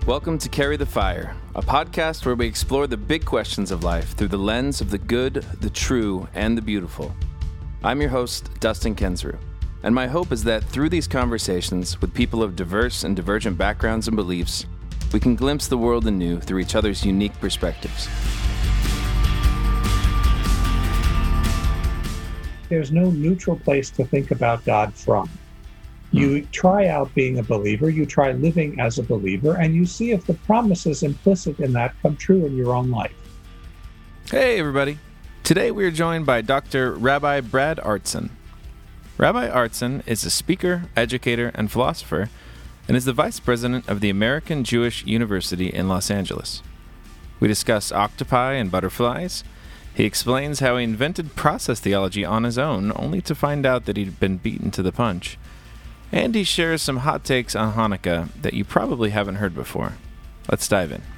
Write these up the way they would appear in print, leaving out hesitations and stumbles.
Welcome to Carry the Fire, a podcast where we explore the big questions of life through the lens of the good, the true, and the beautiful. I'm your host, Dustin Kensrew, and my hope is that through these conversations with people of diverse and divergent backgrounds and beliefs, we can glimpse the world anew through each other's unique perspectives. There's no neutral place to think about God from. You try out being a believer, you try living as a believer, and you see if the promises implicit in that come true in your own life. Hey, everybody. Today we are joined by Dr. Rabbi Brad Artson. Rabbi Artson is a speaker, educator, and philosopher, and is the vice president of the American Jewish University in Los Angeles. We discuss octopi and butterflies. He explains how he invented process theology on his own, only to find out that he'd been beaten to the punch. And he shares some hot takes on Hanukkah that you probably haven't heard before. Let's dive in.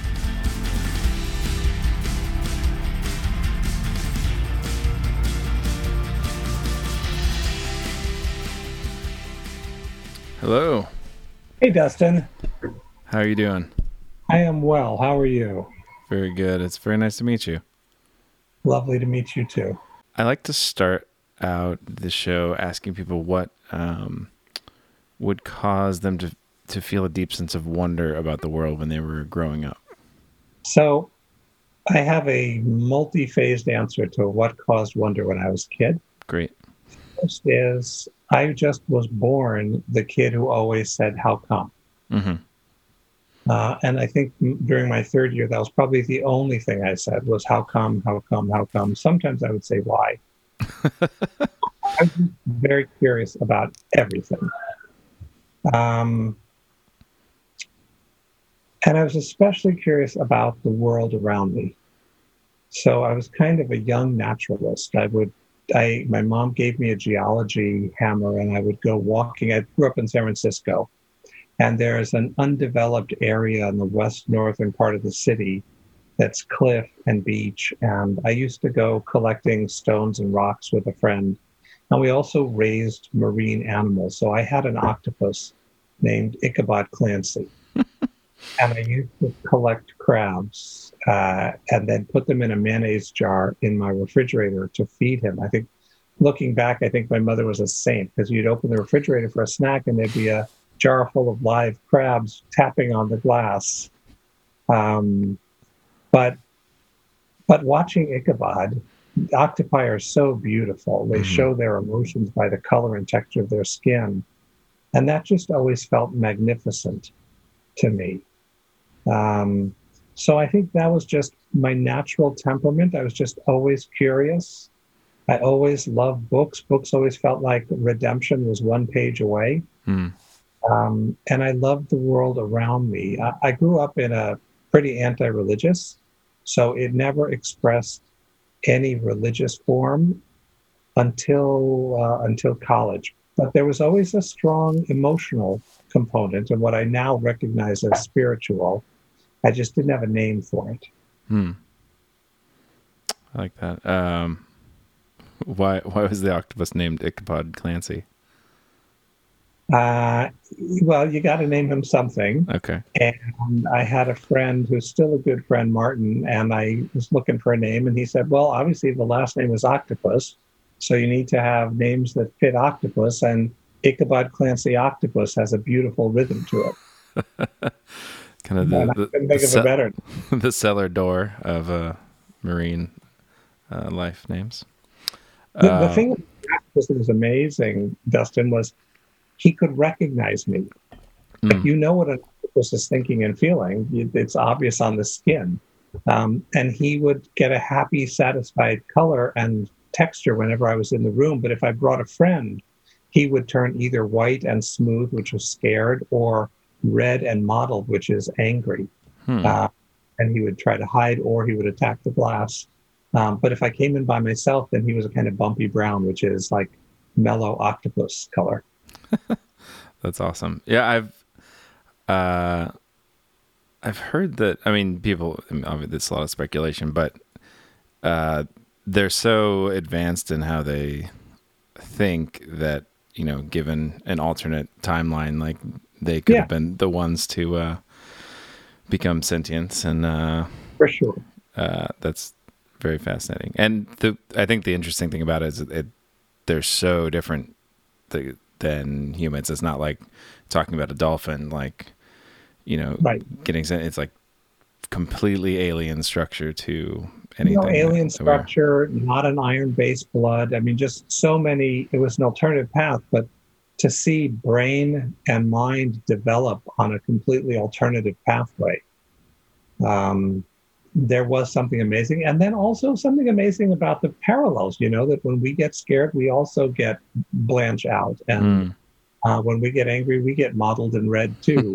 Hello. Hey, Dustin. How are you doing? I am well. How are you? Very good. It's very nice to meet you. Lovely to meet you, too. I like to start out the show asking people what would cause them to feel a deep sense of wonder about the world when they were growing up. So I have a multi-phased answer to what caused wonder when I was a kid. Great. First is I just was born the kid who always said, "How come?" Mm-hmm. And I think during my third year, that was probably the only thing I said was, "How come, how come, how come?" Sometimes I would say, "Why?" I was very curious about everything. And I was especially curious about the world around me. So I was kind of a young naturalist. My mom gave me a geology hammer and I would go walking. I grew up in San Francisco, and there's an undeveloped area in the west northern part of the city that's cliff and beach. And I used to go collecting stones and rocks with a friend. And we also raised marine animals. So I had an octopus named Ichabod Clancy. And I used to collect crabs and then put them in a mayonnaise jar in my refrigerator to feed him. I think, looking back, I think my mother was a saint, because you'd open the refrigerator for a snack and there'd be a jar full of live crabs tapping on the glass. But watching Ichabod, octopi are so beautiful. They show their emotions by the color and texture of their skin. And that just always felt magnificent to me. So I think that was just my natural temperament. I was just always curious. I always loved books. Books always felt like redemption was one page away. And I loved the world around me. I grew up in a pretty anti-religious, so it never expressed any religious form until college. But there was always a strong emotional component, and what I now recognize as spiritual. I just didn't have a name for it. I like that. Why was the octopus named Ichabod Clancy? Well, you got to name him something. Okay. And I had a friend who's still a good friend, Martin, and I was looking for a name, and he said, well, obviously the last name is Octopus, so you need to have names that fit octopus, and Ichabod Clancy Octopus has a beautiful rhythm to it. Kind of the cellar door of marine life names. The thing with Octopus that was amazing, Dustin, was he could recognize me. Like, you know what an octopus is thinking and feeling. It's obvious on the skin. And he would get a happy, satisfied color and texture whenever I was in the room. But if I brought a friend, he would turn either white and smooth, which was scared, or red and mottled, which is angry. And he would try to hide, or he would attack the glass. But if I came in by myself, then he was a kind of bumpy brown, which is like mellow octopus color. That's awesome. Yeah, I've heard that. I mean, people. Obviously, it's a lot of speculation, but they're so advanced in how they think that, you know, given an alternate timeline, like they could have been the ones to become sentient, and For sure. that's very fascinating. And I think the interesting thing about it is they're so different than humans. It's not like talking about a dolphin, like, Right. getting sent. It's like completely alien structure to anything. No alien structure, not an iron-based blood. I mean, just so many. It was an alternative path, but to see brain and mind develop on a completely alternative pathway, there was something amazing. And then also something amazing about the parallels, that when we get scared, we also get blanch out. And when we get angry, we get mottled in red too.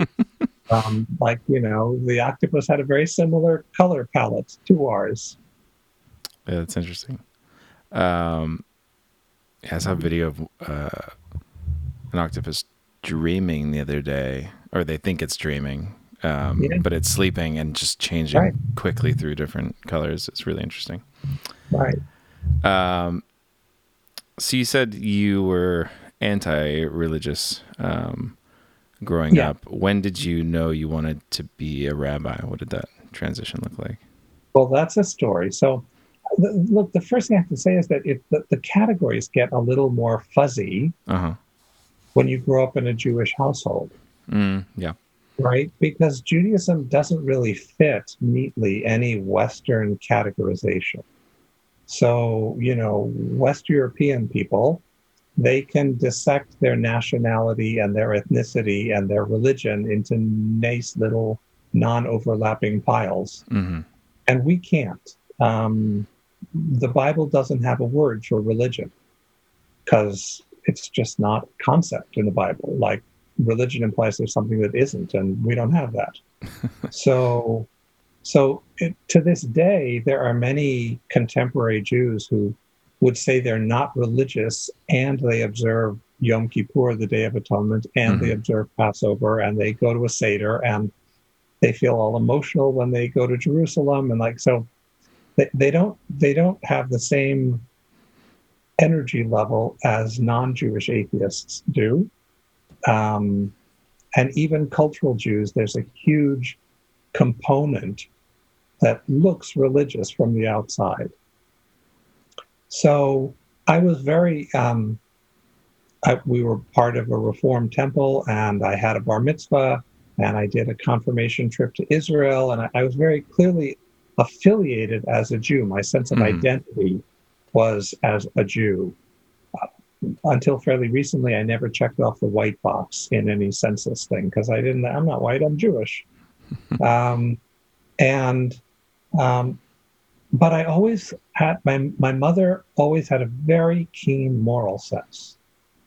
The octopus had a very similar color palette to ours. Yeah, that's interesting. I saw a video of an octopus dreaming the other day, or they think it's dreaming. But it's sleeping and just changing quickly through different colors. It's really interesting. Right. So you said you were anti-religious growing up. When did you know you wanted to be a rabbi? What did that transition look like? Well, that's a story. So, look, the first thing I have to say is that the categories get a little more fuzzy when you grow up in a Jewish household. Yeah. Right? Because Judaism doesn't really fit neatly any Western categorization. So, West European people, they can dissect their nationality and their ethnicity and their religion into nice little non-overlapping piles. Mm-hmm. And we can't. The Bible doesn't have a word for religion because it's just not a concept in the Bible. Like, religion implies there's something that isn't, and we don't have that. So to this day, there are many contemporary Jews who would say they're not religious, and they observe Yom Kippur, the Day of Atonement, and they observe Passover, and they go to a Seder, and they feel all emotional when they go to Jerusalem, and so they don't have the same energy level as non-Jewish atheists do. And even cultural Jews, there's a huge component that looks religious from the outside. So I was very, we were part of a Reform temple, and I had a bar mitzvah, and I did a confirmation trip to Israel, and I was very clearly affiliated as a Jew. My sense of identity was as a Jew. Until fairly recently, I never checked off the white box in any census thing because I'm not white, I'm Jewish. But I always had, my mother always had a very keen moral sense.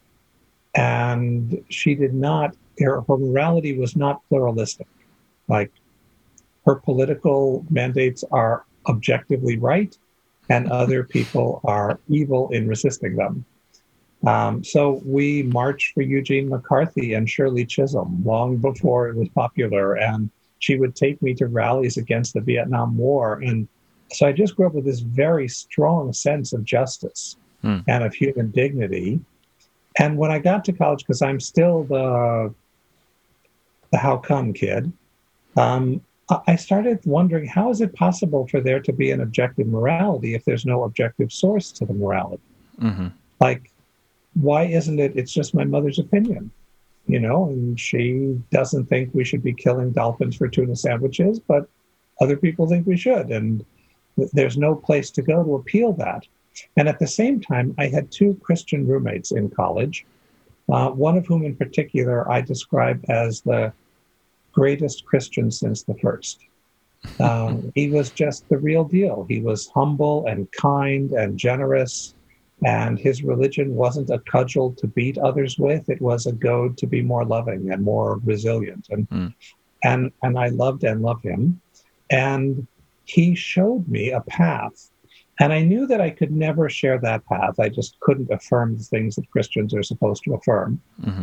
And she did not, her morality was not pluralistic. Like, her political mandates are objectively right, and other people are evil in resisting them. So we marched for Eugene McCarthy and Shirley Chisholm long before it was popular, and she would take me to rallies against the Vietnam War. And so I just grew up with this very strong sense of justice and of human dignity. And when I got to college, because I'm still the how come kid, I started wondering, how is it possible for there to be an objective morality if there's no objective source to the morality? Like, why isn't it? It's just my mother's opinion, and she doesn't think we should be killing dolphins for tuna sandwiches, but other people think we should. And there's no place to go to appeal that. And at the same time, I had two Christian roommates in college, one of whom in particular I describe as the greatest Christian since the first. He was just the real deal. He was humble and kind and generous. And his religion wasn't a cudgel to beat others with. It was a goad to be more loving and more resilient. And I loved and love him. And he showed me a path. And I knew that I could never share that path. I just couldn't affirm the things that Christians are supposed to affirm.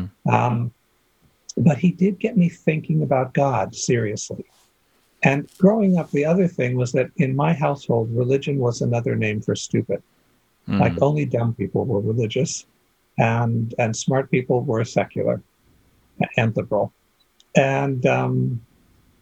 But he did get me thinking about God seriously. And growing up, the other thing was that in my household, religion was another name for stupid. Like, only dumb people were religious, and smart people were secular and liberal. And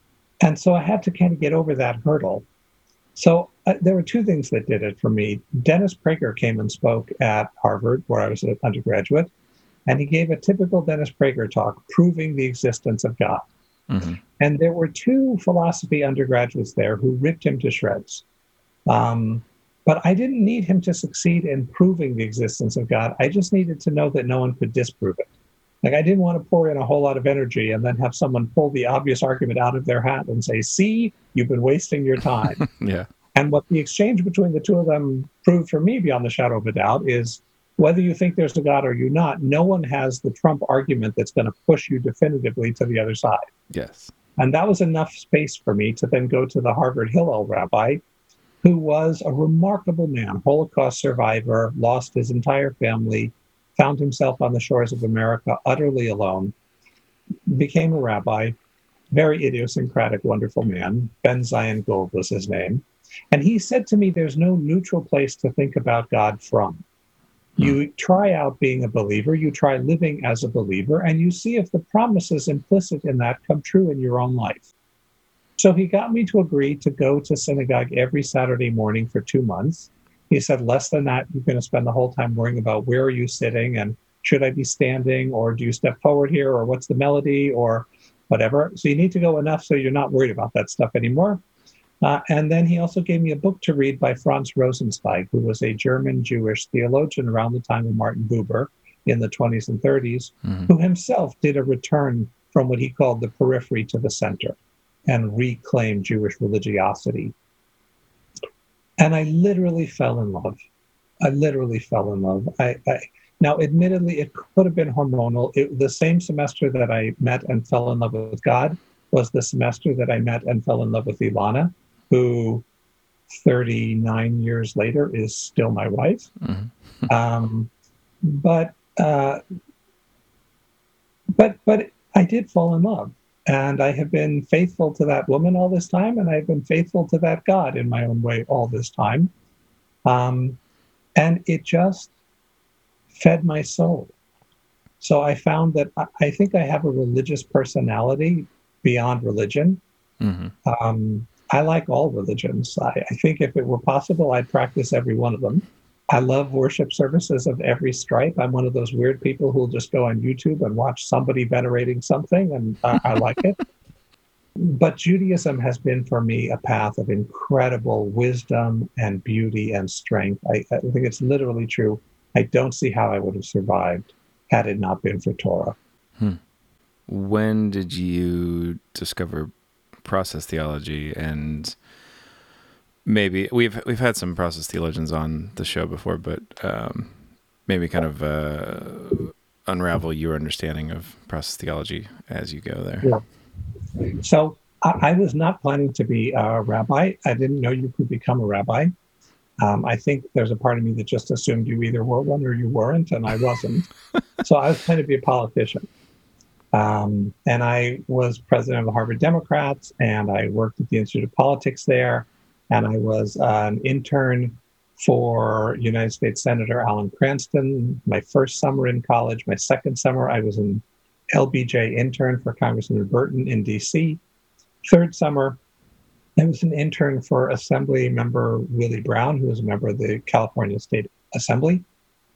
And so I had to kind of get over that hurdle. So there were two things that did it for me. Dennis Prager came and spoke at Harvard, where I was an undergraduate, and he gave a typical Dennis Prager talk proving the existence of God. Mm-hmm. And there were two philosophy undergraduates there who ripped him to shreds. But I didn't need him to succeed in proving the existence of God. I just needed to know that no one could disprove it. Like, I didn't want to pour in a whole lot of energy and then have someone pull the obvious argument out of their hat and say, see, you've been wasting your time. Yeah. And what the exchange between the two of them proved for me beyond the shadow of a doubt is whether you think there's a God or you not, no one has the Trump argument that's going to push you definitively to the other side. Yes. And that was enough space for me to then go to the Harvard Hillel rabbi, who was a remarkable man, Holocaust survivor, lost his entire family, found himself on the shores of America utterly alone, became a rabbi, very idiosyncratic, wonderful man. Ben Zion Gold was his name. And he said to me, there's no neutral place to think about God from. You try out being a believer, you try living as a believer, and you see if the promises implicit in that come true in your own life. So he got me to agree to go to synagogue every Saturday morning for 2 months. He said, less than that, you're going to spend the whole time worrying about where are you sitting and should I be standing or do you step forward here or what's the melody or whatever. So you need to go enough so you're not worried about that stuff anymore. And then he also gave me a book to read by Franz Rosenzweig, who was a German Jewish theologian around the time of Martin Buber in the 20s and 30s, who himself did a return from what he called the periphery to the center and reclaimed Jewish religiosity. And I literally fell in love. Now, admittedly, it could have been hormonal. The same semester that I met and fell in love with God was the semester that I met and fell in love with Ilana, who 39 years later is still my wife. But I did fall in love. And I have been faithful to that woman all this time, and I've been faithful to that God in my own way all this time. And it just fed my soul. So I found that I think I have a religious personality beyond religion. I like all religions. I think if it were possible, I'd practice every one of them. I love worship services of every stripe. I'm one of those weird people who'll just go on YouTube and watch somebody venerating something, and I like it. But Judaism has been for me a path of incredible wisdom and beauty and strength. I think it's literally true. I don't see how I would have survived had it not been for Torah. When did you discover process theology? And maybe we've had some process theologians on the show before, but maybe kind of unravel your understanding of process theology as you go there. Yeah. So I was not planning to be a rabbi. I didn't know you could become a rabbi. I think there's a part of me that just assumed you either were one or you weren't, and I wasn't. So I was planning to be a politician. And I was president of the Harvard Democrats, and I worked at the Institute of Politics there. And I was an intern for United States Senator Alan Cranston. My first summer in college, my second summer, I was an LBJ intern for Congressman Burton in D.C. Third summer, I was an intern for Assembly member Willie Brown, who was a member of the California State Assembly.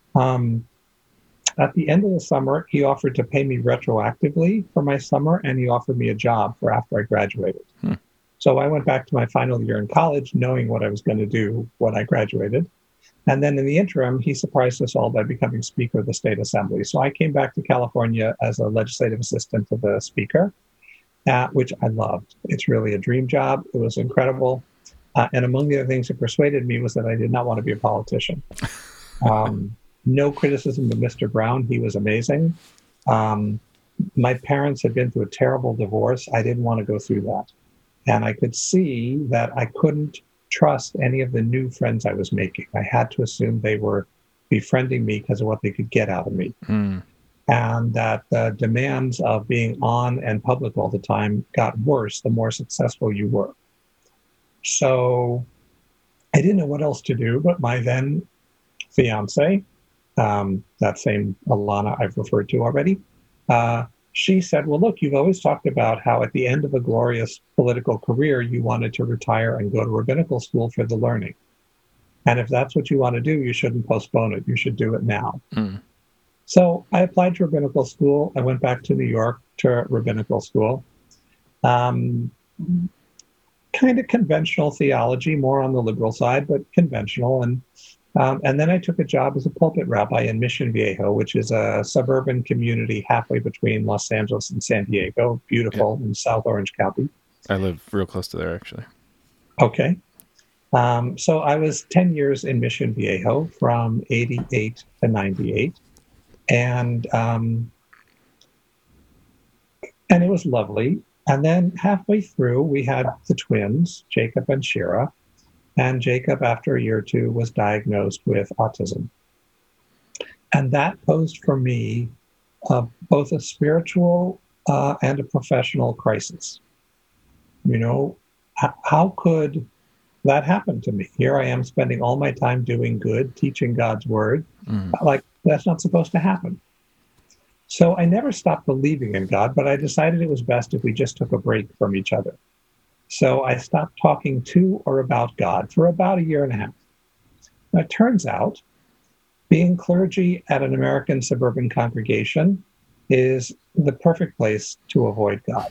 At the end of the summer, he offered to pay me retroactively for my summer, and he offered me a job for after I graduated. So I went back to my final year in college, knowing what I was going to do when I graduated. And then in the interim, he surprised us all by becoming Speaker of the State Assembly. So I came back to California as a legislative assistant to the Speaker, which I loved. It's really a dream job. It was incredible. And among the other things that persuaded me was that I did not want to be a politician. No criticism of Mr. Brown. He was amazing. My parents had been through a terrible divorce. I didn't want to go through that. And I could see that I couldn't trust any of the new friends I was making. I had to assume they were befriending me because of what they could get out of me. And that the demands of being on and public all the time got worse the more successful you were. So I didn't know what else to do, but my then fiance, that same Alana I've referred to already, she said, well, look, you've always talked about how at the end of a glorious political career, you wanted to retire and go to rabbinical school for the learning. And if that's what you want to do, you shouldn't postpone it. You should do it now. Mm. So I applied to rabbinical school. I went back to New York to rabbinical school. Kind of conventional theology, more on the liberal side, but conventional. And then I took a job as a pulpit rabbi in Mission Viejo, which is a suburban community halfway between Los Angeles and San Diego, beautiful in South Orange County. I live real close to there, actually. Okay. So I was 10 years in Mission Viejo from 88 to 98. And it was lovely. And then halfway through, we had the twins, Jacob and Shira. And Jacob, after a year or two, was diagnosed with autism. And that posed for me both a spiritual and a professional crisis. You know, how could that happen to me? Here I am spending all my time doing good, teaching God's word. Like, that's not supposed to happen. So I never stopped believing in God, but I decided it was best if we just took a break from each other. So I stopped talking to or about God for about a year and a half. Now, it turns out being clergy at an American suburban congregation is the perfect place to avoid God.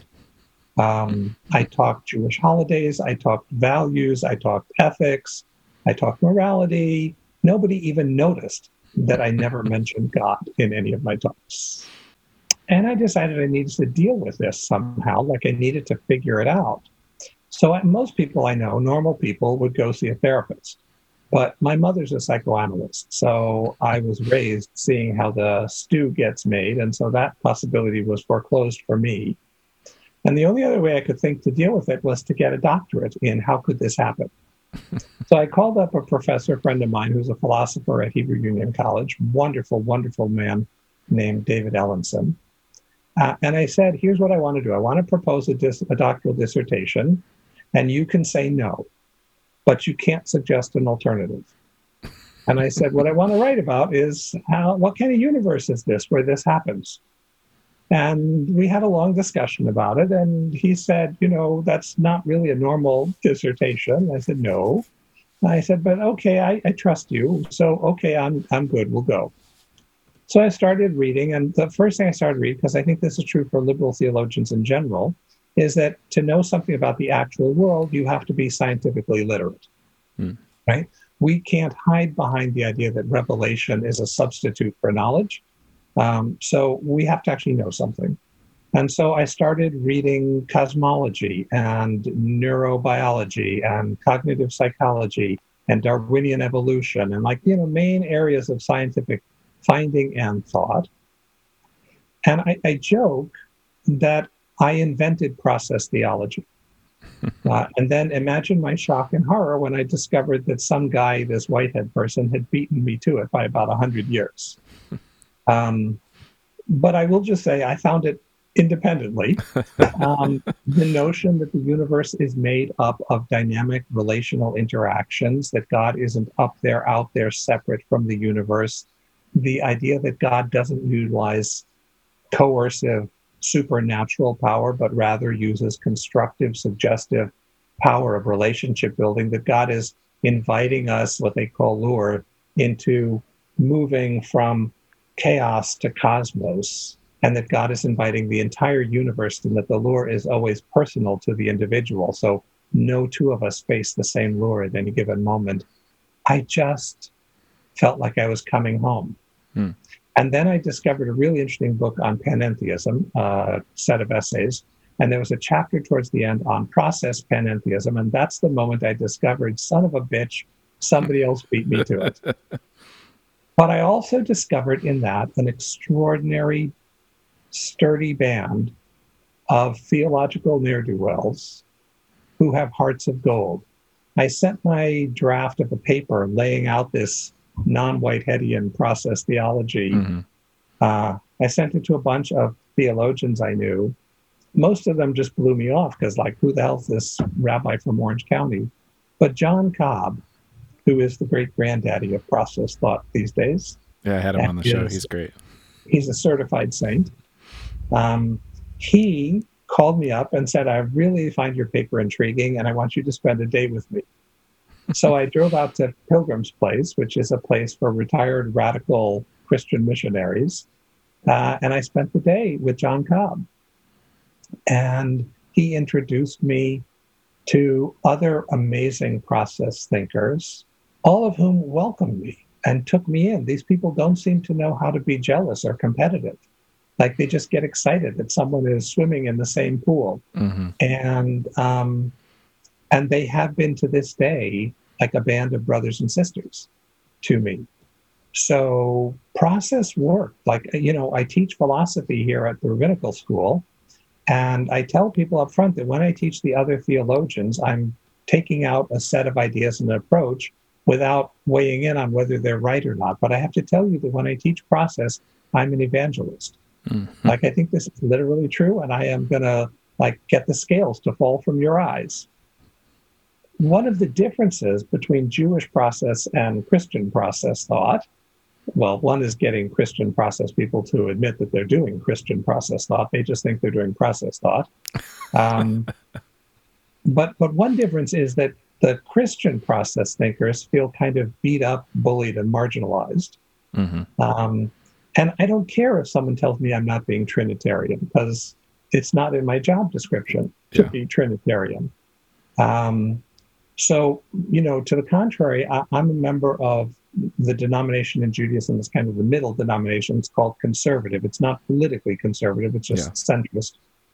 I talked Jewish holidays, I talked values, I talked ethics, I talked morality. Nobody even noticed that I never mentioned God in any of my talks. And I decided I needed to deal with this somehow, like I needed to figure it out. So most people I know, normal people, would go see a therapist. But my mother's a psychoanalyst, so I was raised seeing how the stew gets made, and so that possibility was foreclosed for me. And the only other way I could think to deal with it was to get a doctorate in how could this happen. So I called up a professor friend of mine who's a philosopher at Hebrew Union College, wonderful, wonderful man named David Ellenson. And I said, here's what I want to do. I want to propose a doctoral dissertation, and you can say no, but you can't suggest an alternative. And I said, what I want to write about is what kind of universe is this where this happens? And we had a long discussion about it. And he said, you know, that's not really a normal dissertation. I said, no. I said, but okay, I trust you. So, okay, I'm good. We'll go. So I started reading. And the first thing I started reading, because I think this is true for liberal theologians in general, is that to know something about the actual world, you have to be scientifically literate, right? We can't hide behind the idea that revelation is a substitute for knowledge. So we have to actually know something. And so I started reading cosmology and neurobiology and cognitive psychology and Darwinian evolution and main areas of scientific finding and thought. And I joke that I invented process theology. And then imagine my shock and horror when I discovered that some guy, this whitehead person, had beaten me to it by about 100 years. But I will just say I found it independently. The notion that the universe is made up of dynamic relational interactions, that God isn't up there, out there, separate from the universe. The idea that God doesn't utilize coercive supernatural power, but rather uses constructive, suggestive power of relationship building, that God is inviting us, what they call lure, into moving from chaos to cosmos, and that God is inviting the entire universe, and that the lure is always personal to the individual. So no two of us face the same lure at any given moment. I just felt like I was coming home. And then I discovered a really interesting book on panentheism, a set of essays. And there was a chapter towards the end on process panentheism. And that's the moment I discovered, son of a bitch, somebody else beat me to it. But I also discovered in that an extraordinary, sturdy band of theological ne'er-do-wells who have hearts of gold. I sent my draft of a paper laying out this non-Whiteheadian process theology. I sent it to a bunch of theologians I knew. Most of them just blew me off because, who the hell is this rabbi from Orange County? But John Cobb, who is the great granddaddy of process thought these days. Yeah, I had him on the show. He's great. He's a certified saint. He called me up and said, I really find your paper intriguing and I want you to spend a day with me. So I drove out to Pilgrim's Place, which is a place for retired radical Christian missionaries. And I spent the day with John Cobb. And he introduced me to other amazing process thinkers, all of whom welcomed me and took me in. These people don't seem to know how to be jealous or competitive. Like they just get excited that someone is swimming in the same pool. Mm-hmm. And they have been to this day like a band of brothers and sisters to me. So process work, like, I teach philosophy here at the rabbinical school. And I tell people up front that when I teach the other theologians, I'm taking out a set of ideas and an approach without weighing in on whether they're right or not. But I have to tell you that when I teach process, I'm an evangelist. Mm-hmm. Like, I think this is literally true, and I am going to get the scales to fall from your eyes. One of the differences between Jewish process and Christian process thought, well, one is getting Christian process people to admit that they're doing Christian process thought. They just think they're doing process thought. But one difference is that the Christian process thinkers feel kind of beat up, bullied, and marginalized. Mm-hmm. And I don't care if someone tells me I'm not being Trinitarian, because it's not in my job description to be Trinitarian. So, to the contrary, I'm a member of the denomination in Judaism is kind of the middle denomination. It's called conservative. It's not politically conservative. It's just centrist.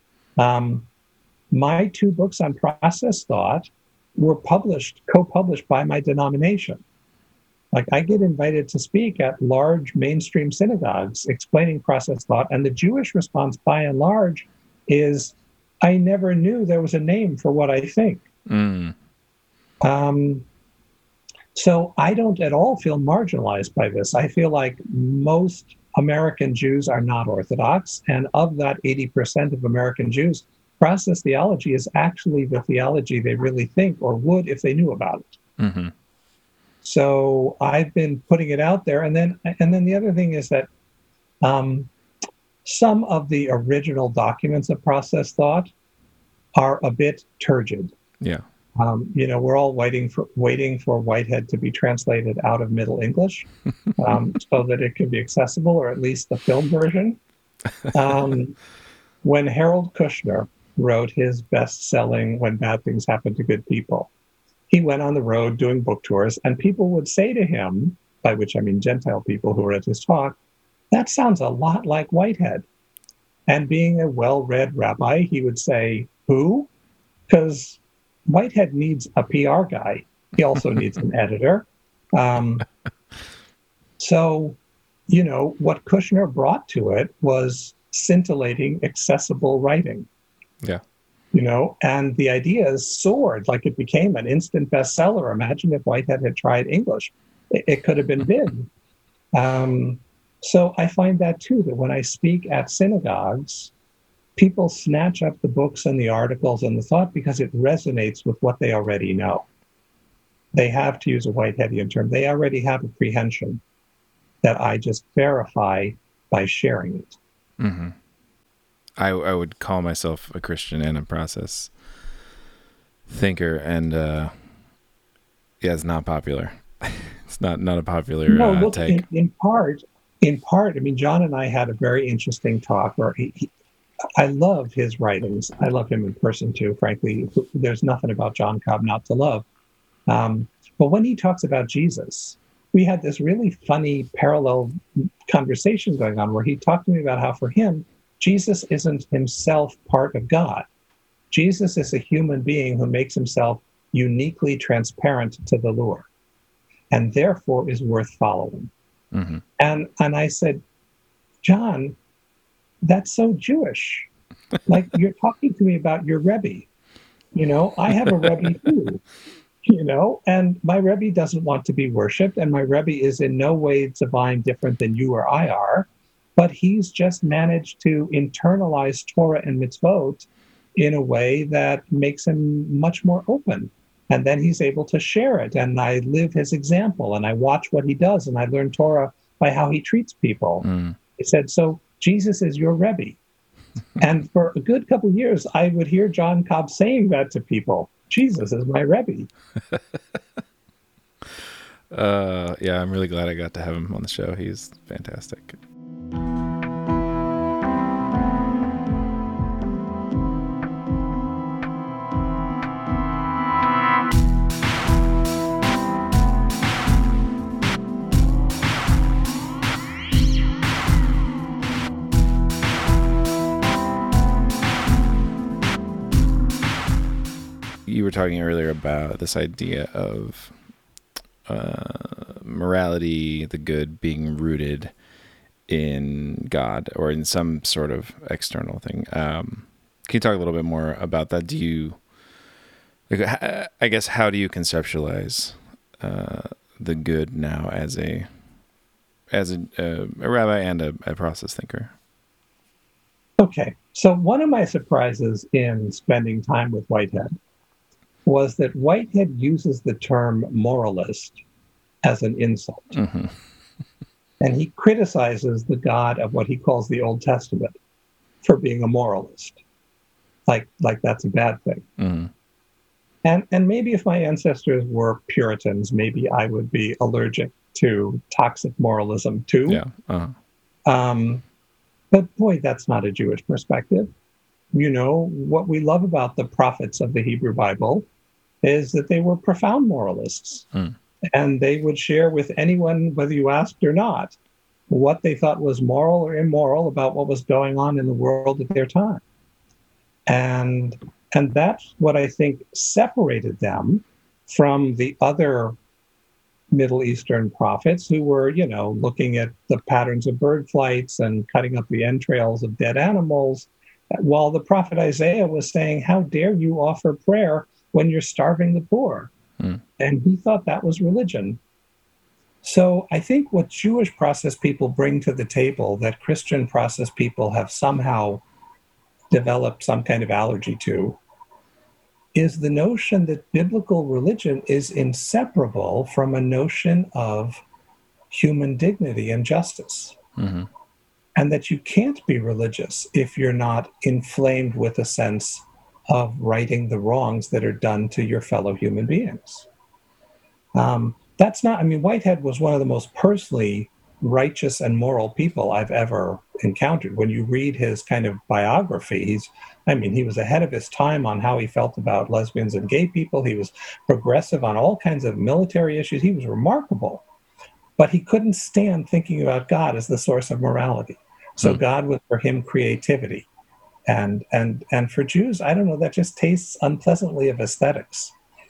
My 2 books on process thought were co-published by my denomination. Like, I get invited to speak at large mainstream synagogues explaining process thought. And the Jewish response, by and large, is, I never knew there was a name for what I think. Mm. So I don't at all feel marginalized by this. I feel like most American Jews are not Orthodox. And of that 80% of American Jews, process theology is actually the theology they really think or would if they knew about it. Mm-hmm. So I've been putting it out there. And then the other thing is that some of the original documents of process thought are a bit turgid. Yeah. We're all waiting for Whitehead to be translated out of Middle English so that it can be accessible, or at least the film version. When Harold Kushner wrote his best-selling When Bad Things Happen to Good People, he went on the road doing book tours, and people would say to him, by which I mean Gentile people who were at his talk, that sounds a lot like Whitehead. And being a well-read rabbi, he would say, who? Because Whitehead needs a PR guy. He also needs an editor. So, what Kushner brought to it was scintillating, accessible writing. Yeah. And the ideas soared, like it became an instant bestseller. Imagine if Whitehead had tried English. It could have been big. So I find that too, that when I speak at synagogues, people snatch up the books and the articles and the thought because it resonates with what they already know. They have, to use a Whiteheadian term, they already have a prehension that I just verify by sharing it. Mm-hmm. I would call myself a Christian and a process thinker, and it's not popular. It's not a popular take. In part, I mean, John and I had a very interesting talk where I love his writings. I love him in person too, frankly. There's nothing about John Cobb not to love. But when he talks about Jesus, we had this really funny parallel conversation going on where he talked to me about how for him, Jesus isn't himself part of God. Jesus is a human being who makes himself uniquely transparent to the lure and therefore is worth following. Mm-hmm. And I said, John, that's so Jewish. Like, you're talking to me about your Rebbe. I have a Rebbe too, and my Rebbe doesn't want to be worshipped, and my Rebbe is in no way divine different than you or I are, but he's just managed to internalize Torah and mitzvot in a way that makes him much more open. And then he's able to share it, and I live his example, and I watch what he does, and I learn Torah by how he treats people. Mm. He said, so Jesus is your Rebbe. And for a good couple of years, I would hear John Cobb saying that to people. Jesus is my Rebbe. Yeah, I'm really glad I got to have him on the show. He's fantastic. You were talking earlier about this idea of morality, the good, being rooted in God or in some sort of external thing. Can you talk a little bit more about that? Do you, like, I guess, how do you conceptualize the good now as a rabbi and a process thinker? Okay, so one of my surprises in spending time with Whitehead was that Whitehead uses the term moralist as an insult. Mm-hmm. And he criticizes the God of what he calls the Old Testament for being a moralist. Like that's a bad thing. Mm-hmm. And maybe if my ancestors were Puritans, maybe I would be allergic to toxic moralism too. Yeah. Uh-huh. But boy, that's not a Jewish perspective. You know, what we love about the prophets of the Hebrew Bible is that they were profound moralists. Mm. And they would share with anyone, whether you asked or not, what they thought was moral or immoral about what was going on in the world at their time. And that's what I think separated them from the other Middle Eastern prophets who were, you know, looking at the patterns of bird flights and cutting up the entrails of dead animals, while the prophet Isaiah was saying, how dare you offer prayer when you're starving the poor? Mm. And he thought that was religion. So I think what Jewish process people bring to the table that Christian process people have somehow developed some kind of allergy to is the notion that biblical religion is inseparable from a notion of human dignity and justice. Mm-hmm. And that you can't be religious if you're not inflamed with a sense of righting the wrongs that are done to your fellow human beings. That's not, I mean, Whitehead was one of the most personally righteous and moral people I've ever encountered. When you read his kind of biography, he was ahead of his time on how he felt about lesbians and gay people. He was progressive on all kinds of military issues. He was remarkable, but he couldn't stand thinking about God as the source of morality. So God was for him creativity. And for Jews, I don't know, that just tastes unpleasantly of aesthetics.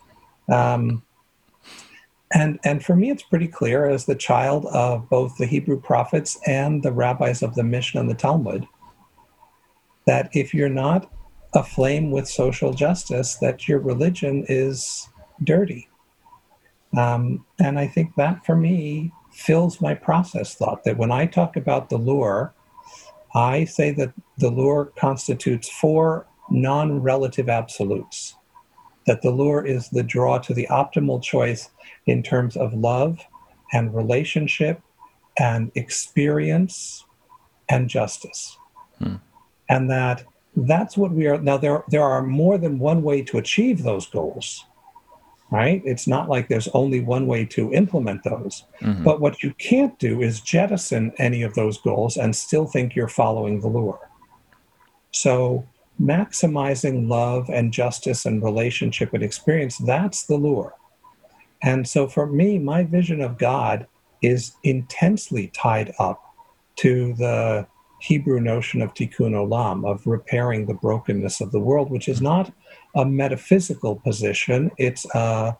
And for me, it's pretty clear as the child of both the Hebrew prophets and the rabbis of the Mishnah and the Talmud, that if you're not aflame with social justice, that your religion is dirty. And I think that, for me, fills my process thought, that when I talk about the lure, I say that the lure constitutes 4 non-relative absolutes, that the lure is the draw to the optimal choice in terms of love and relationship and experience and justice. And that's what we are. Now, there are more than one way to achieve those goals, right? It's not like there's only one way to implement those. Mm-hmm. But what you can't do is jettison any of those goals and still think you're following the lure. So maximizing love and justice and relationship and experience, that's the lure. And so for me, my vision of God is intensely tied up to the Hebrew notion of tikkun olam, of repairing the brokenness of the world, which is not a metaphysical position. It's a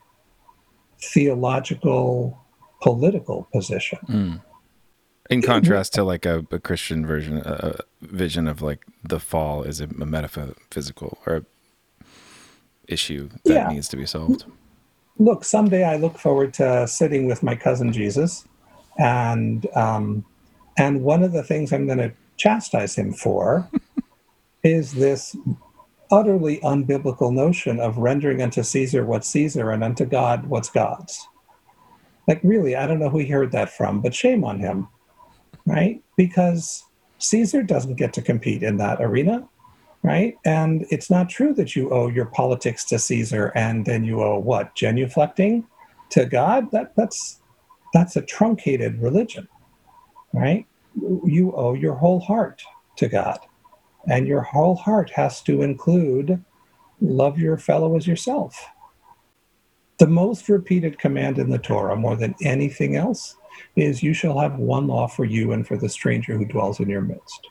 theological, political position. Mm. In contrast to like a Christian vision of like the fall is a metaphysical or issue that needs to be solved. Look, someday I look forward to sitting with my cousin Jesus, and one of the things I'm going to chastise him for is this utterly unbiblical notion of rendering unto Caesar what's Caesar and unto God what's God's. Like, really, I don't know who he heard that from, but shame on him, right? Because Caesar doesn't get to compete in that arena, right? And it's not true that you owe your politics to Caesar and then you owe what? Genuflecting to God? That's a truncated religion, right? You owe your whole heart to God. And your whole heart has to include love your fellow as yourself. The most repeated command in the Torah, more than anything else, is you shall have one law for you and for the stranger who dwells in your midst.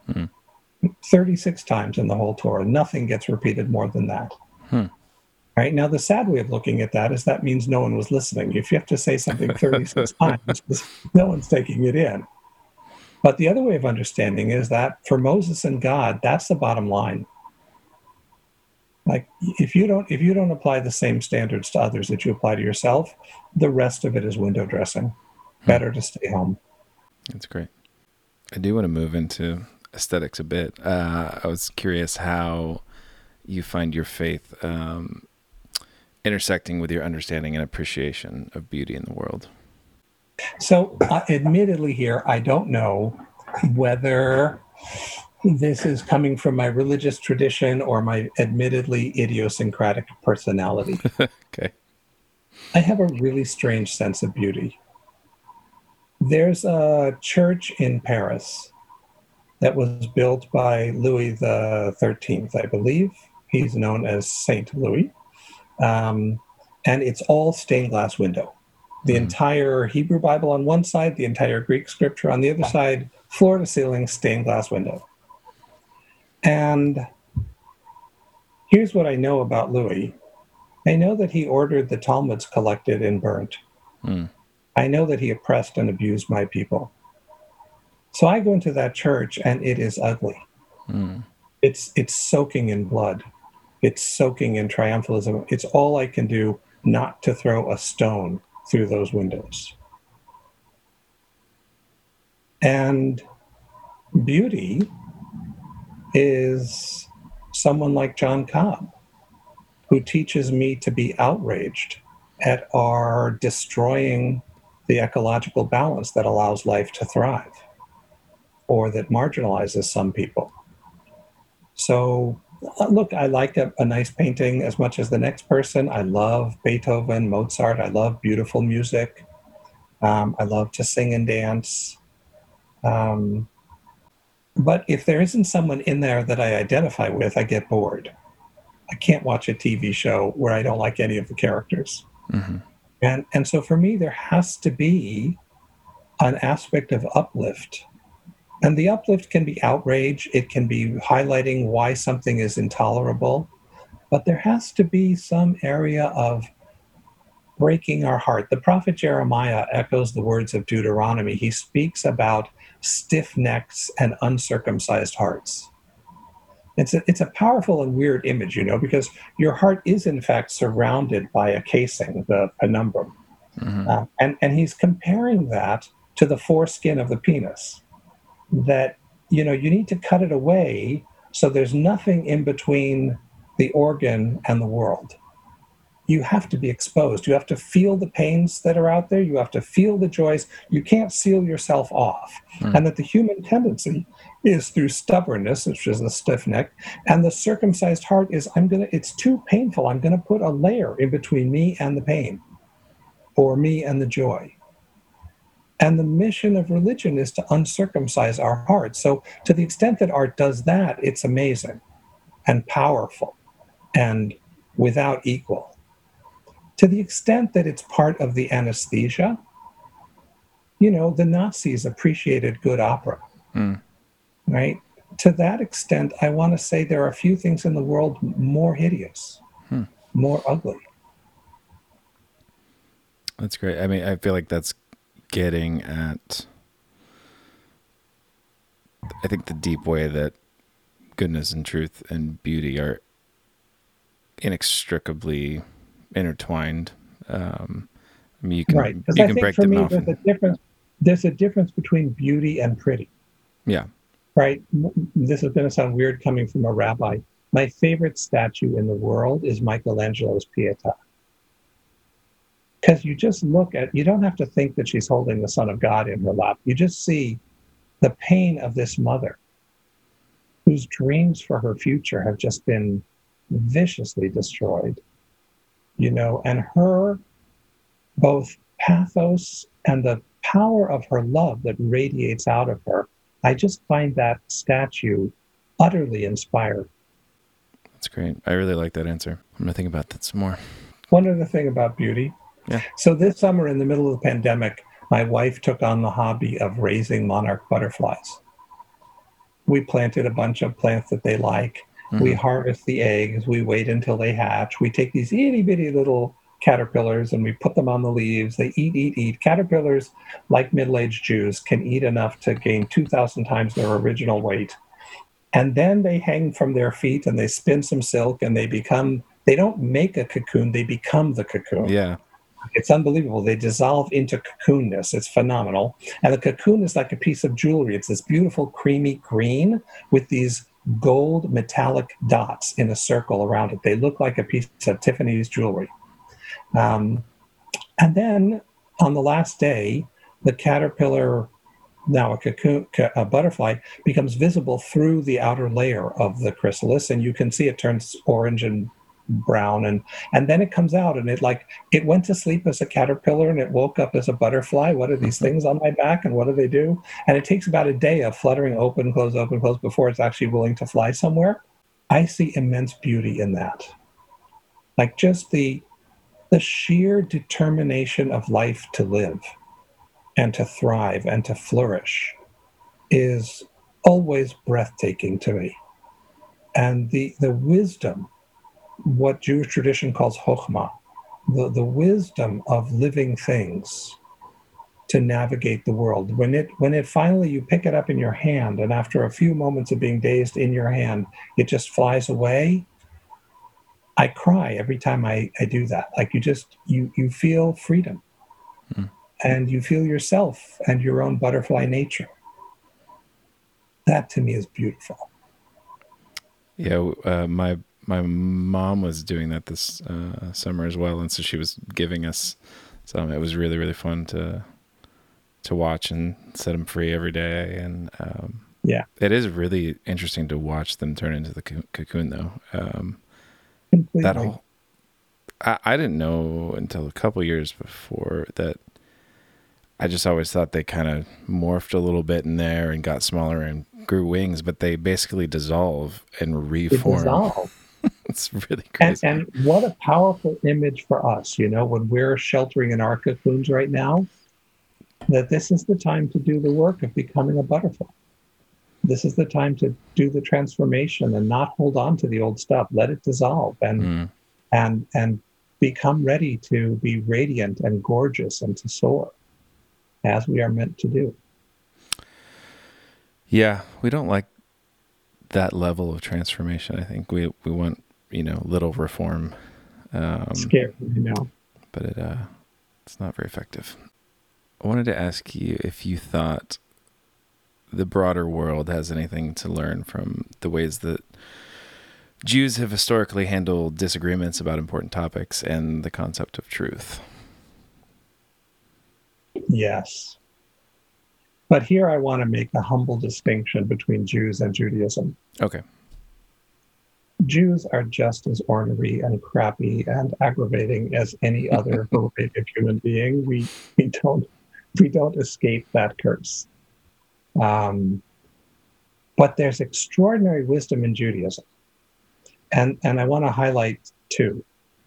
36 times in the whole Torah. Nothing gets repeated more than that. Right? Now, the sad way of looking at that is that means no one was listening. If you have to say something 36 times, no one's taking it in. But the other way of understanding is that for Moses and God, that's the bottom line. Like if you don't apply the same standards to others that you apply to yourself, the rest of it is window dressing. Better to stay home. That's great. I do want to move into aesthetics a bit. I was curious how you find your faith intersecting with your understanding and appreciation of beauty in the world. So admittedly here, I don't know whether this is coming from my religious tradition or my admittedly idiosyncratic personality. Okay. I have a really strange sense of beauty. There's a church in Paris that was built by Louis the 13th, I believe. He's known as Saint Louis. And it's all stained glass window. The entire Hebrew Bible on one side, the entire Greek scripture on the other side, floor to ceiling, stained glass window. And here's what I know about Louis. I know that he ordered the Talmuds collected and burnt. I know that he oppressed and abused my people. So I go into that church and it is ugly. It's soaking in blood. It's soaking in triumphalism. It's all I can do not to throw a stone through those windows. And beauty is someone like John Cobb, who teaches me to be outraged at our destroying the ecological balance that allows life to thrive or that marginalizes some people. So look, I like a nice painting as much as the next person. I love Beethoven, Mozart. I love beautiful music. I love to sing and dance. But if there isn't someone in there that I identify with, I get bored. I can't watch a TV show where I don't like any of the characters. And so for me, there has to be an aspect of uplift. And the uplift can be outrage. It can be highlighting why something is intolerable. But there has to be some area of breaking our heart. The prophet Jeremiah echoes the words of Deuteronomy. He speaks about stiff necks and uncircumcised hearts. It's a powerful and weird image, because your heart is in fact surrounded by a casing, the penumbrum. And he's comparing that to the foreskin of the penis, that, you need to cut it away so there's nothing in between the organ and the world. You have to be exposed. You have to feel the pains that are out there. You have to feel the joys. You can't seal yourself off. And that the human tendency is through stubbornness, which is a stiff neck, and the circumcised heart is, it's too painful. I'm going to put a layer in between me and the pain, or me and the joy. And the mission of religion is to uncircumcise our hearts. So to the extent that art does that, it's amazing and powerful and without equal. To the extent that it's part of the anesthesia, the Nazis appreciated good opera, right? To that extent, I want to say there are a few things in the world more hideous, more ugly. That's great. I mean, I feel like that's getting at, I think, the deep way that goodness and truth and beauty are inextricably intertwined. I mean, you can break them off. There's a difference between beauty and pretty. Yeah. Right. This is going to sound weird coming from a rabbi. My favorite statue in the world is Michelangelo's Pietà. Because you just you don't have to think that she's holding the Son of God in her lap. You just see the pain of this mother whose dreams for her future have just been viciously destroyed, and her both pathos and the power of her love that radiates out of her. I just find that statue utterly inspiring. That's great. I really like that answer. I'm going to think about that some more. One other thing about beauty. Yeah. So this summer, in the middle of the pandemic, my wife took on the hobby of raising monarch butterflies. We planted a bunch of plants that they like. Mm-hmm. We harvest the eggs. We wait until they hatch. We take these itty bitty little caterpillars and we put them on the leaves. They eat. Caterpillars, like middle-aged Jews, can eat enough to gain 2,000 times their original weight. And then they hang from their feet and they spin some silk and they don't make a cocoon, they become the cocoon. Yeah. It's unbelievable. They dissolve into cocoonness. It's phenomenal. And the cocoon is like a piece of jewelry. It's this beautiful creamy green with these gold metallic dots in a circle around it. They look like a piece of Tiffany's jewelry. And then on the last day, the caterpillar, now a cocoon, a butterfly, becomes visible through the outer layer of the chrysalis, and you can see it turns orange and brown, and then it comes out, and it went to sleep as a caterpillar and it woke up as a butterfly. What are these things on my back, and what do they do? And it takes about a day of fluttering open, close before it's actually willing to fly somewhere. I see immense beauty in that. Like just the sheer determination of life to live and to thrive and to flourish is always breathtaking to me. And the wisdom, what Jewish tradition calls chokhmah, the wisdom of living things to navigate the world. When it finally, you pick it up in your hand, and after a few moments of being dazed in your hand, it just flies away. I cry every time I do that. Like you feel freedom. And you feel yourself and your own butterfly nature. That to me is beautiful. Yeah, my mom was doing that this summer as well, and so she was giving us some. It was really, really fun to watch and set them free every day. And yeah, it is really interesting to watch them turn into the cocoon, though. Completely. That whole, I didn't know until a couple years before that. I just always thought they kind of morphed a little bit in there and got smaller and grew wings, but they basically dissolve and reform. It's really crazy. And what a powerful image for us, when we're sheltering in our cocoons right now, that this is the time to do the work of becoming a butterfly. This is the time to do the transformation and not hold on to the old stuff. Let it dissolve and become ready to be radiant and gorgeous and to soar, as we are meant to do. Yeah, we don't like that level of transformation. I think we want, little reform. Scary, But it's not very effective. I wanted to ask you if you thought the broader world has anything to learn from the ways that Jews have historically handled disagreements about important topics and the concept of truth. Yes. But here I want to make a humble distinction between Jews and Judaism. Okay. Jews are just as ornery and crappy and aggravating as any other horrific human being. We don't escape that curse. But there's extraordinary wisdom in Judaism. And I want to highlight two.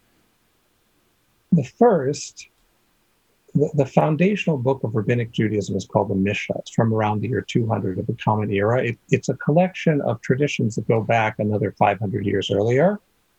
The first, the foundational book of rabbinic Judaism is called the Mishnah. It's from around the year 200 of the Common Era. It's a collection of traditions that go back another 500 years earlier.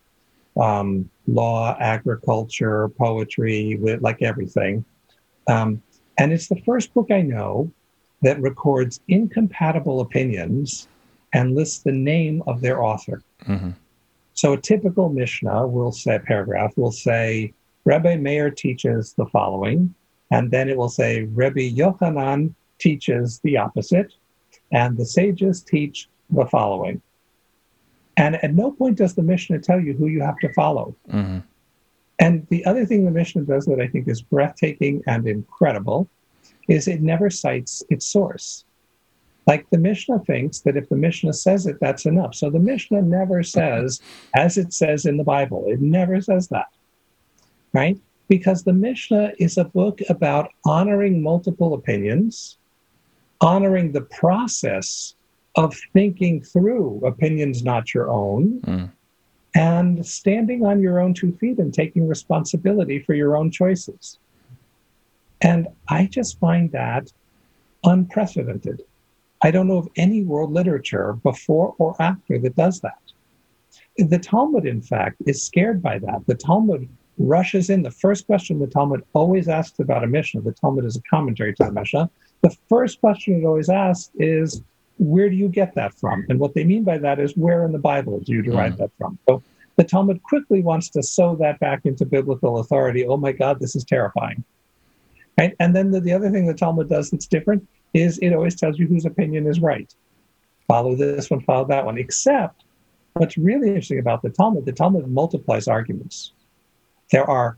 Law, agriculture, poetry, like everything. And it's the first book I know that records incompatible opinions and lists the name of their author. Mm-hmm. So a typical Mishnah paragraph will say, Rebbe Meir teaches the following, and then it will say, Rebbe Yochanan teaches the opposite, and the sages teach the following. And at no point does the Mishnah tell you who you have to follow. Mm-hmm. And the other thing the Mishnah does that I think is breathtaking and incredible is it never cites its source. Like the Mishnah thinks that if the Mishnah says it, that's enough. So the Mishnah never says, as it says in the Bible. It never says that, right? Because the Mishnah is a book about honoring multiple opinions, honoring the process of thinking through opinions not your own, and standing on your own 2 feet and taking responsibility for your own choices. And I just find that unprecedented. I don't know of any world literature before or after that does that. The Talmud, in fact, is scared by that. The Talmud rushes in. The first question the Talmud always asks about a Mishnah, the Talmud is a commentary to the Mishnah, the first question it always asks is, where do you get that from? And what they mean by that is, where in the Bible do you derive that from? So the Talmud quickly wants to sew that back into biblical authority. Oh my God, this is terrifying. Right? And then the other thing the Talmud does that's different is it always tells you whose opinion is right. Follow this one, follow that one. Except what's really interesting about the Talmud multiplies arguments. There are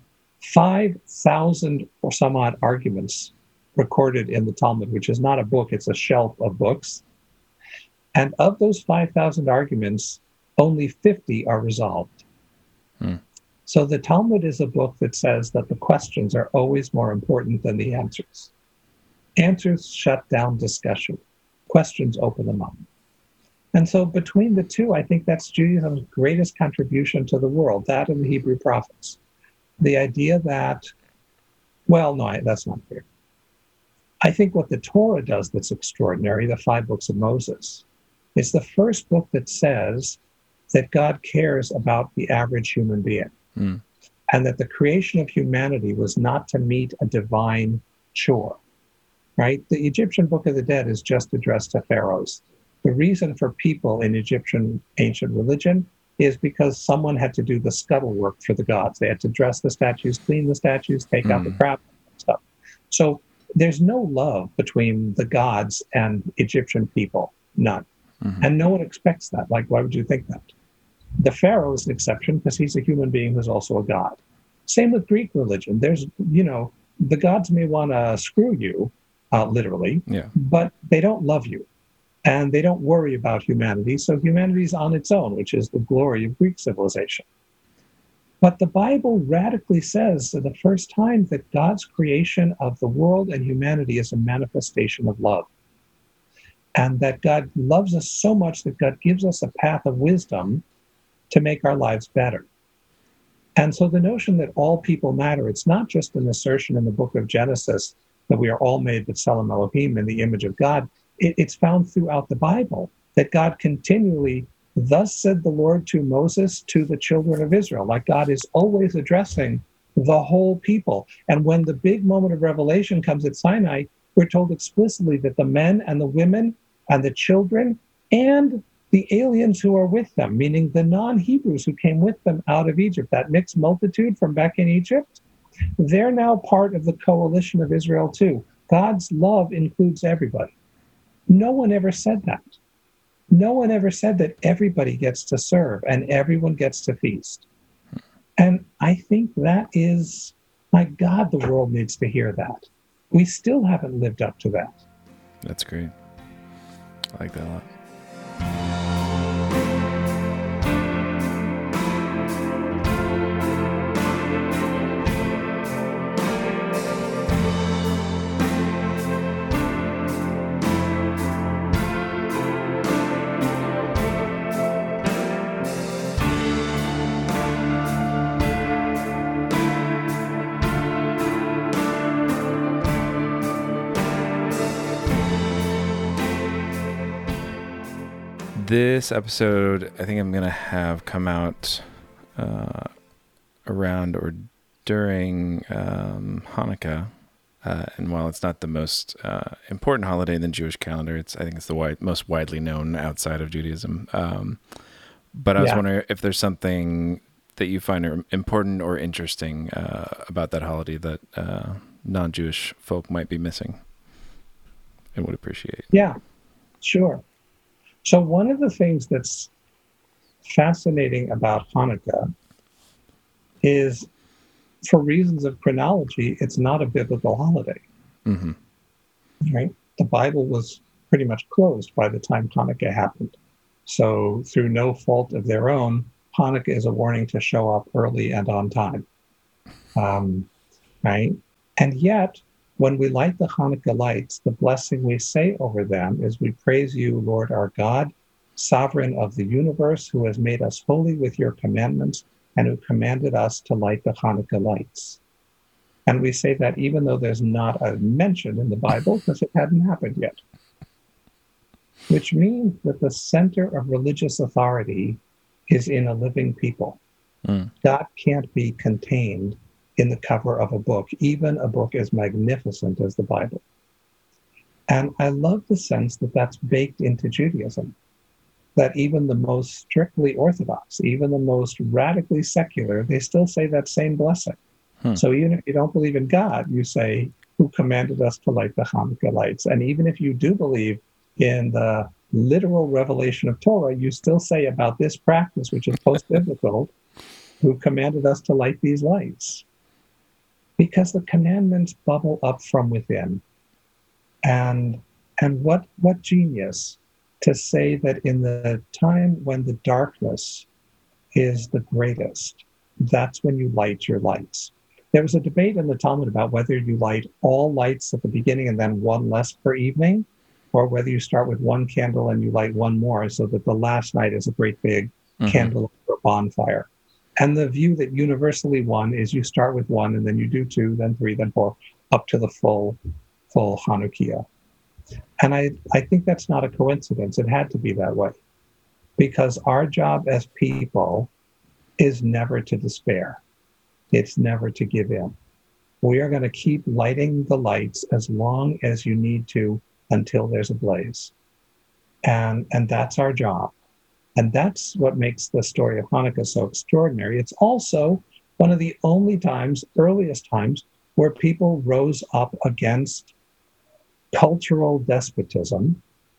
5,000 or some odd arguments recorded in the Talmud, which is not a book, it's a shelf of books. And of those 5,000 arguments, only 50 are resolved. So the Talmud is a book that says that the questions are always more important than the answers. Answers shut down discussion. Questions open them up. And so between the two, I think that's Judaism's greatest contribution to the world, that and the Hebrew prophets. The idea that, well, no, that's not fair. I think what the Torah does that's extraordinary, the 5 books of Moses, is the first book that says that God cares about the average human being. And that the creation of humanity was not to meet a divine chore, right? The Egyptian Book of the Dead is just addressed to pharaohs. The reason for people in Egyptian ancient religion is because someone had to do the scuttle work for the gods. They had to dress the statues, clean the statues, take out the crap, stuff. So there's no love between the gods and Egyptian people, none. And no one expects that. Like, why would you think that? The pharaoh is an exception because he's a human being who's also a god. Same with Greek religion. There's, the gods may want to screw you, literally, but they don't love you. And they don't worry about humanity. So humanity's on its own, which is the glory of Greek civilization. But the Bible radically says for the first time that God's creation of the world and humanity is a manifestation of love. And that God loves us so much that God gives us a path of wisdom to make our lives better. And so the notion that all people matter, it's not just an assertion in the book of Genesis that we are all made b'tselem Elohim in the image of God. It's found throughout the Bible that God continually, thus said the Lord to Moses, to the children of Israel, like God is always addressing the whole people. And when the big moment of revelation comes at Sinai, we're told explicitly that the men and the women and the children and the aliens who are with them, meaning the non-Hebrews who came with them out of Egypt, that mixed multitude from back in Egypt, they're now part of the coalition of Israel too. God's love includes everybody. No one ever said that. No one ever said that everybody gets to serve and everyone gets to feast. And I think that is, my God, the world needs to hear that. We still haven't lived up to that. That's great. I like that a lot. This episode, I think I'm going to have come out around or during Hanukkah. And while it's not the most important holiday in the Jewish calendar, I think it's the most widely known outside of Judaism. But I was wondering if there's something that you find important or interesting about that holiday that non-Jewish folk might be missing and would appreciate. Yeah, sure. So one of the things that's fascinating about Hanukkah is, for reasons of chronology, it's not a biblical holiday. Right? The Bible was pretty much closed by the time Hanukkah happened. So through no fault of their own, Hanukkah is a warning to show up early and on time, right? And yet, when we light the Hanukkah lights, the blessing we say over them is, "We praise you, Lord our God, sovereign of the universe, who has made us holy with your commandments and who commanded us to light the Hanukkah lights." And we say that even though there's not a mention in the Bible, because it hadn't happened yet. Which means that the center of religious authority is in a living people. God can't be contained in the cover of a book, even a book as magnificent as the Bible. And I love the sense that that's baked into Judaism, that even the most strictly Orthodox, even the most radically secular, they still say that same blessing. So even if you don't believe in God, you say, "Who commanded us to light the Hanukkah lights?" And even if you do believe in the literal revelation of Torah, you still say about this practice, which is post-biblical, "Who commanded us to light these lights?" Because the commandments bubble up from within. And what genius to say that in the time when the darkness is the greatest, that's when you light your lights. There was a debate in the Talmud about whether you light all lights at the beginning and then one less per evening, or whether you start with one candle and you light one more so that the last night is a great big candle or bonfire. And the view that universally won is you start with one and then you do two, then three, then four, up to the full Hanukkah. And I think that's not a coincidence. It had to be that way. Because our job as people is never to despair. It's never to give in. We are going to keep lighting the lights as long as you need to until there's a blaze. And that's our job. And that's what makes the story of Hanukkah so extraordinary. It's also one of the only times, earliest times, where people rose up against cultural despotism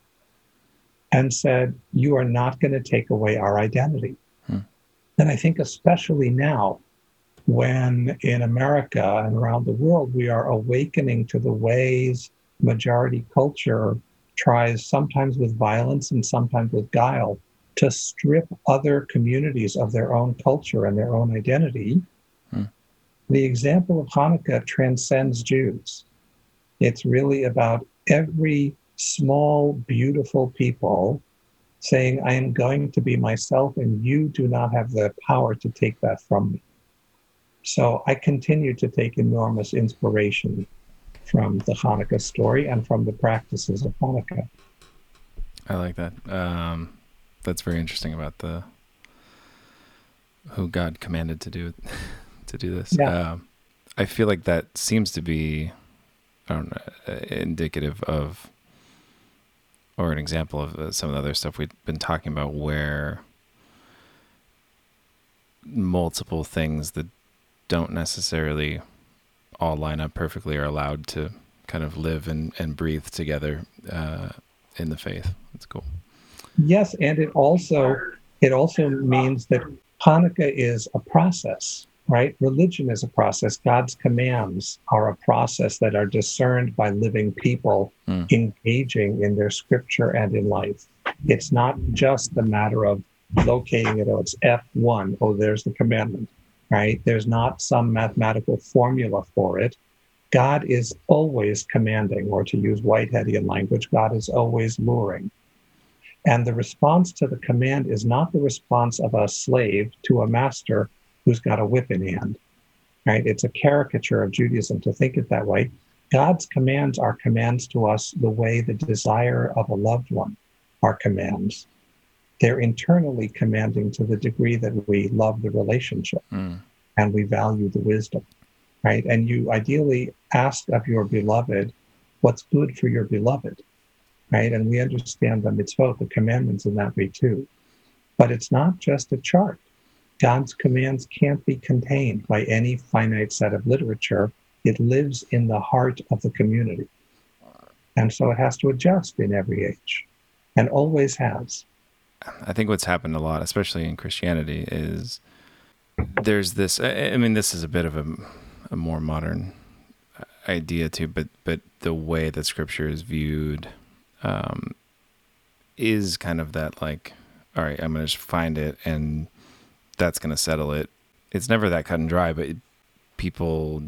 and said, "You are not going to take away our identity." And I think especially now, when in America and around the world, we are awakening to the ways majority culture tries, sometimes with violence and sometimes with guile, to strip other communities of their own culture and their own identity. The example of Hanukkah transcends Jews. It's really about every small, beautiful people saying, "I am going to be myself and you do not have the power to take that from me." So I continue to take enormous inspiration from the Hanukkah story and from the practices of Hanukkah. I like that. That's very interesting about who God commanded to do this. Yeah. I feel like that seems to be, I don't know, indicative of, or an example of some of the other stuff we've been talking about, where multiple things that don't necessarily all line up perfectly are allowed to kind of live and breathe together in the faith. That's cool. Yes, and it also means that Hanukkah is a process, right? Religion is a process. God's commands are a process that are discerned by living people engaging in their scripture and in life. It's not just the matter of locating it, it's F1, there's the commandment, right? There's not some mathematical formula for it. God is always commanding, or to use Whiteheadian language, God is always luring. And the response to the command is not the response of a slave to a master who's got a whip in hand, right? It's a caricature of Judaism to think it that way. God's commands are commands to us the way the desire of a loved one are commands. They're internally commanding to the degree that we love the relationship and we value the wisdom, right? And you ideally ask of your beloved what's good for your beloved, right? And we understand the mitzvot, the commandments, in that way too. But it's not just a chart. God's commands can't be contained by any finite set of literature. It lives in the heart of the community. And so it has to adjust in every age, and always has. I think what's happened a lot, especially in Christianity, is there's this, I mean, this is a bit of a more modern idea too, but the way that scripture is viewed is kind of that like, all right, I'm going to just find it and that's going to settle it. It's never that cut and dry, but people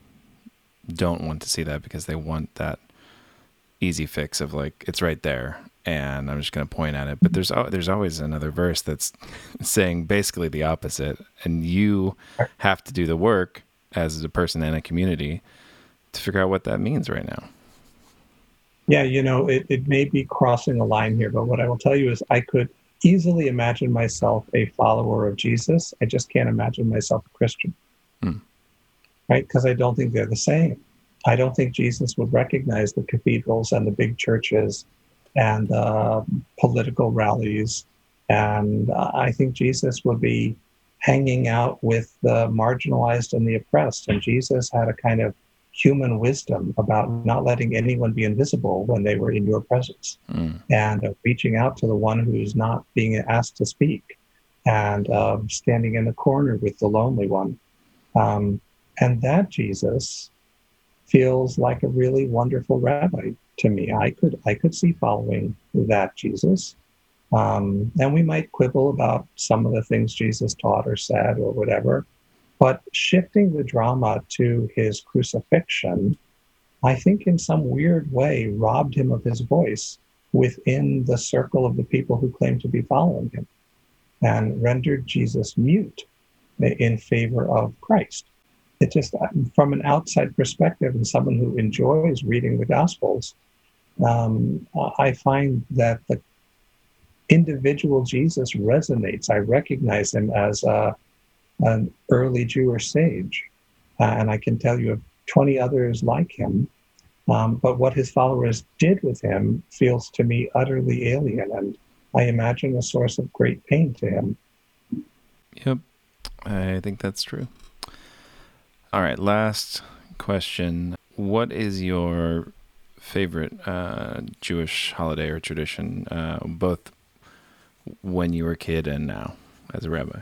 don't want to see that because they want that easy fix of like, it's right there and I'm just going to point at it. But there's always another verse that's saying basically the opposite. And you have to do the work as a person in a community to figure out what that means right now. Yeah, it may be crossing a line here, but what I will tell you is I could easily imagine myself a follower of Jesus. I just can't imagine myself a Christian, right? Because I don't think they're the same. I don't think Jesus would recognize the cathedrals and the big churches and political rallies. And I think Jesus would be hanging out with the marginalized and the oppressed. And Jesus had a kind of human wisdom about not letting anyone be invisible when they were in your presence, and reaching out to the one who's not being asked to speak, and standing in the corner with the lonely one. And that Jesus feels like a really wonderful rabbi to me. I could see following that Jesus. And we might quibble about some of the things Jesus taught or said or whatever, but shifting the drama to his crucifixion, I think in some weird way robbed him of his voice within the circle of the people who claim to be following him, and rendered Jesus mute in favor of Christ. It just, from an outside perspective and someone who enjoys reading the Gospels, I find that the individual Jesus resonates. I recognize him as an early Jewish sage, and I can tell you of 20 others like him. But what his followers did with him feels to me utterly alien, and I imagine a source of great pain to him. Yep, I think that's true. All right, last question. What is your favorite Jewish holiday or tradition, both when you were a kid and now as a rabbi?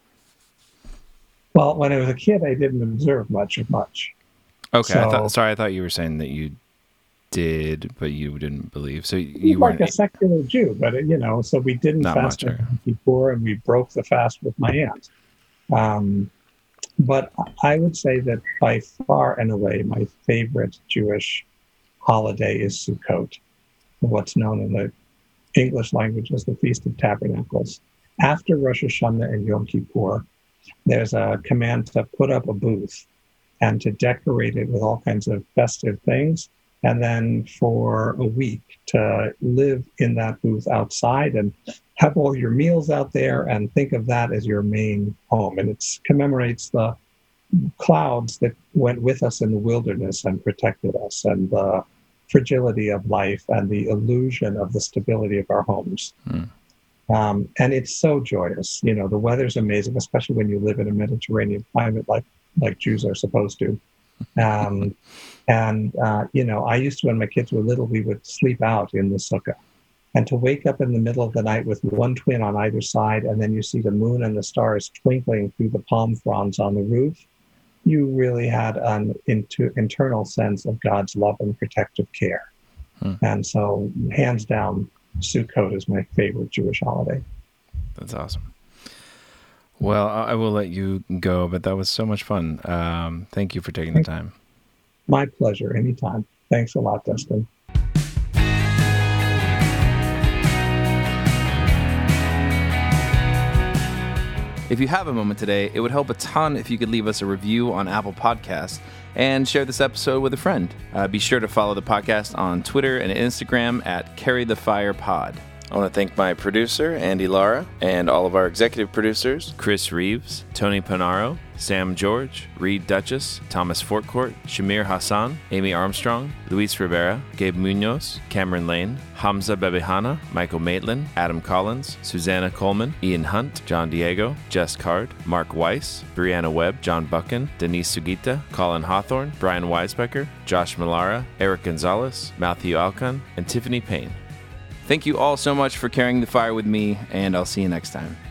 Well, when I was a kid, I didn't observe much of much. Okay, so, I thought you were saying that you did, but you didn't believe. So you like weren't a secular Jew, but so we didn't fast before, and we broke the fast with my aunt. But I would say that by far and away, my favorite Jewish holiday is Sukkot, what's known in the English language as the Feast of Tabernacles. After Rosh Hashanah and Yom Kippur, there's a command to put up a booth and to decorate it with all kinds of festive things, and then for a week to live in that booth outside and have all your meals out there and think of that as your main home. And it commemorates the clouds that went with us in the wilderness and protected us, and the fragility of life and the illusion of the stability of our homes. And it's so joyous. The weather's amazing, especially when you live in a Mediterranean climate like Jews are supposed to. I used to, when my kids were little, we would sleep out in the sukkah. And to wake up in the middle of the night with one twin on either side, and then you see the moon and the stars twinkling through the palm fronds on the roof, you really had an internal sense of God's love and protective care. And so, hands down, Sukkot is my favorite Jewish holiday. That's awesome. Well, I will let you go, but that was so much fun. Thank you for taking the time. My pleasure. Anytime. Thanks a lot, Dustin. If you have a moment today, it would help a ton if you could leave us a review on Apple Podcasts and share this episode with a friend. Be sure to follow the podcast on Twitter and Instagram at CarryTheFirePod. I want to thank my producer, Andy Lara, and all of our executive producers, Chris Reeves, Tony Panaro, Sam George, Reed Duchess, Thomas Fortcourt, Shamir Hassan, Amy Armstrong, Luis Rivera, Gabe Munoz, Cameron Lane, Hamza Bebehana, Michael Maitland, Adam Collins, Susanna Coleman, Ian Hunt, John Diego, Jess Card, Mark Weiss, Brianna Webb, John Buchan, Denise Sugita, Colin Hawthorne, Brian Weisbecker, Josh Millara, Eric Gonzalez, Matthew Alcon, and Tiffany Payne. Thank you all so much for carrying the fire with me, and I'll see you next time.